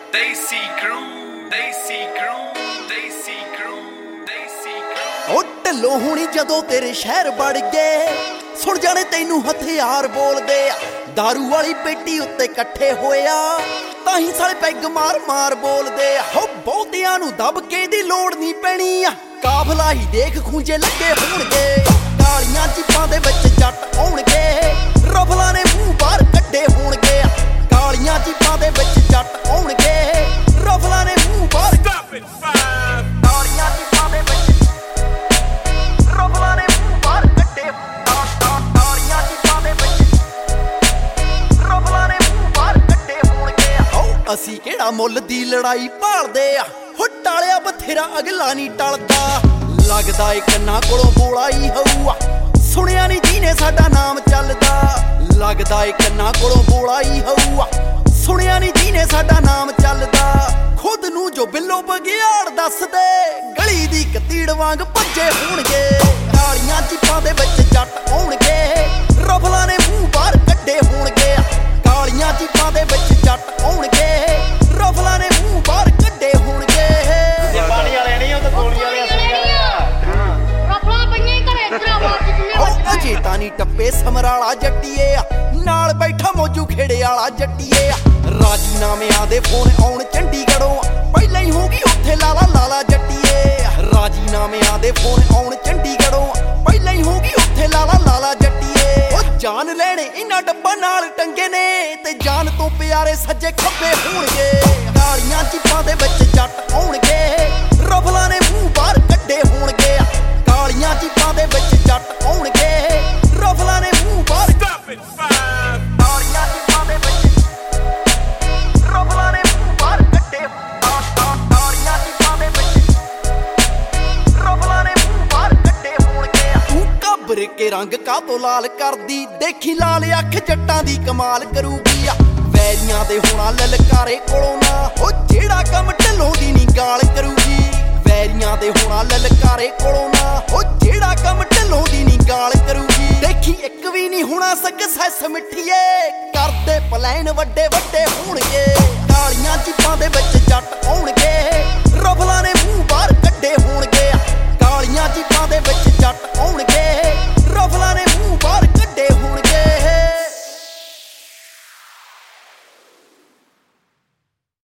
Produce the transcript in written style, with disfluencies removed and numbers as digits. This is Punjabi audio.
Desi crew, Desi crew, Desi crew, Desi crew। ਉਹ ਢਿੱਲੋਂ ਹੁਣੀ ਜਦੋਂ ਤੇਰੇ ਸ਼ਹਿਰ ਵੜ ਗਏ, ਸੁਣ ਜਾਣੇ ਤੈਨੂੰ ਹਥਿਆਰ ਬੋਲਦੇ ਆ। ਦਾਰੂ ਵਾਲੀ ਪੇਟੀ ਉੱਤੇ ਇਕੱਠੇ ਹੋਇਆ, ਤਾਂ ਹੀ ਸਾਲੇ ਪੈਗ ਮਾਰ ਮਾਰ ਬੋਲਦੇ ਆ। ਹੋ ਬਹੁਤਿਆਂ ਨੂੰ ਦਬਕੇ ਦੀ ਲੋੜ ਨਹੀਂ ਪੈਣੀ ਆ, ਕਾਫਲਾ ਹੀ ਦੇਖ ਖੂੰਜੇ ਲੱਗੇ ਹੋਣਗੇ। ਕਾਲੀਆਂ ਜੀਪਾਂ ਦੇ ਵਿੱਚ ਜੱਟ ਆਉਣਗੇ, ਰਫਲਾਂ ਨੇ ਮੂੰਹ ਬਾਹਰ ਕੱਢੇ ਹੋਣਗੇ। ਕਾਲੀਆਂ ਜੀਪਾਂ ਦੇ ਵਿੱਚ ਜੱਟ ਆਉਣਗੇ, ਰਫਲਾਂ ਨੇ ਮੂੰਹ ਬਾਹਰ ਕਾਲੀਆਂ ਜੀਪਾਂ ਦੇ ਵਿੱਚ ਰਫਲਾਂ ਨੇ ਮੂੰਹ ਬਾਹਰ ਕੱਢੇ। ਕਾਲੀਆਂ ਜੀਪਾਂ ਦੇ ਵਿੱਚ ਰਫਲਾਂ ਨੇ ਮੂੰਹ ਬਾਹਰ ਕੱਢੇ ਹੋਣਗੇ। ਹੋ ਅਸੀਂ ਕਿਹੜਾ ਮੁੱਲ ਦੀ ਲੜਾਈ ਭਾਲਦੇ ਆ, ਹੋ ਟਾਲਿਆ ਬਥੇਰਾ ਅਗਲਾ ਨਹੀਂ ਟਲਦਾ। ਲੱਗਦਾ ਏ ਕੰਨਾਂ ਕੋਲੋਂ ਬੋਲਾ ਹੀ ਹੋਊਆ, ਸੁਣਿਆ ਨਹੀਂ ਜਿਹਨੇ ਸਾਡਾ ਨਾਮ ਚੱਲਦਾ। ਲੱਗਦਾ ਏ ਕੰਨਾਂ ਕੋਲੋਂ ਬੋਲਾ ਹੀ ਹੋਊਆ, ਸੁਣਿਆ ਨਹੀਂ ਜਿਹਨੇ ਸਾਡਾ ਨਾਮ ਚੱਲਦਾ। ਖੁਦ ਨੂੰ ਜੋ ਬਿੱਲੋ ਬਗਿਆੜ ਦੱਸਦੇ, ਗਲੀ ਦੀ ਕਤੀੜ ਵਾਂਗ ਭੱਜੇ ਹੋਣਗੇ। ਕਾਲੀਆਂ ਚਿੱਪਾਂ ਦੇ ਵਿੱਚ ਜੱਟ ਆਉਣਗੇ, ਰਫਲਾਂ ਨੇ ਮੂੰਹ ਬਾਹਰ ਕੱਢੇ ਹੋਣਗੇ। ਕਾਲੀਆਂ ਚਿੱਪਾਂ ਦੇ ਵਿੱਚ ਜੱਟ ਆਉਣਗੇ, ਰਫਲਾਂ ਨੇ ਮੂੰਹ ਬਾਹਰ ਕੱਢੇ ਹੋਣਗੇ। ਜੇ ਪਾਣੀ ਵਾਲੇ ਨਹੀਂ ਉਹ ਤਾਂ ਗੋਲੀ ਵਾਲੇ ਅਜੇ ਤਾਂ ਨਹੀਂ ਟੱਪੇ ਸਮਰਾਲਾ ਜੱਟੀਏ ਆ, ਨਾਲ ਬੈਠਾ ਮੋਜੂ ਖੇੜੇ ਵਾਲਾ ਜੱਟੀਏ ਆ। ਰਾਜੀਨਾਮਿਆਂ ਦੇ ਫੋਨ ਆਉਣ ਚੰਡੀਗੜ੍ਹੋਂ, ਪਹਿਲਾਂ ਹੀ ਹੋਗੀ ਉੱਥੇ ਲਾਲਾ ਲਾਲਾ ਜੱਟੀਏ। ਰਾਜੀਨਾਮਿਆਂ ਦੇ ਫੋਨ ਆਉਣ ਚੰਡੀਗੜ੍ਹੋਂ, ਪਹਿਲਾਂ ਹੀ ਹੋਗੀ ਉੱਥੇ ਲਾਲਾ ਲਾਲਾ ਜੱਟੀਏ। ਉਹ ਜਾਨ ਲੈਣੇ ਇਹਨਾਂ ਡੱਬਾ ਨਾਲ ਟੰਗੇ ਨੇ, ਤੇ ਜਾਨ ਤੋਂ ਪਿਆਰੇ ਸੱਜੇ ਖੱਬੇ ਹੋਣਗੇ। ਕਾਲੀਆਂ ਚਿੱਪਾਂ ਦੇ ਵਿੱਚ ਜੱਟ ਆਉਣਗੇ, ਰਫਲਾਂ ਨੇ ਮੂੰਹ ਬਾਹਰ ਕੱਢੇ ਹੋਣਗੇ। ਕਾਲੀਆਂ ਚਿੱਪਾਂ ਦੇ ਵਿੱਚ ਜੱਟ ਆਉਣਗੇ, ਰਫਲਾਂ ਨੇ ਮੂੰਹ ਬਾਹਰ ਕਾਲੀਆਂ ਚਿੱਪਾਂ ਦੇ ਵਿੱਚ ਰਫਲਾਂ ਨੇ ਮੂੰਹ ਬਾਹਰ ਕੱਢੇ। ਕਾਲੀਆਂ ਚਿੱਪਾਂ ਦੇ ਵਿੱਚ ਰਫਲਾਂ ਨੇ ਮੂੰਹ ਬਾਹਰ ਕੱਢੇ ਹੋਣਗੇ। ਤੂੰ ਘੱਬਰ ਕੇ ਰੰਗ ਕਾਤੋਂ ਲਾਲ ਕਰਦੀ, ਦੇਖੀ ਲਾਲ ਅੱਖ ਜੱਟਾਂ ਦੀ ਕਮਾਲ ਕਰੂਗੀ ਆ। ਵੈਰੀਆਂ ਦੇ ਹੋਣਾ ਲਲਕਾਰੇ ਕੋਲੋਂ ਨਾ, ਉਹ ਜਿਹੜਾ ਕੰਮ ਢਿੱਲੋਂ ਦੀ ਨੀ ਗਾਲ ਕਰੂਗੀ। ਵੈਰੀਆਂ ਦੇ ਹੋਣਾ ਲਲਕਾਰੇ ਕੋਲੋਂ ਨਾ, ਉਹ ਜਿਹੜਾ ਕੰਮ ਢਿੱਲੋਂ ਦੀ ਨੀ ਗਾਲ ਕਰੂਗੀ। ਦੇਖੀ ਇੱਕ ਵੀ ਨਹੀਂ ਹੋਣਾ ਸਕਸੈਸ ਮਿੱਠੀਏ, ਕਰਦੇ ਪਲਾਨ ਵੱਡੇ ਵੱਡੇ ਹੋਣਗੇ। ਕਾਲੀਆਂ ਚਿੱਪਾਂ ਦੇ ਵਿੱਚ ਜੱਟ ਆਉਣਗੇ,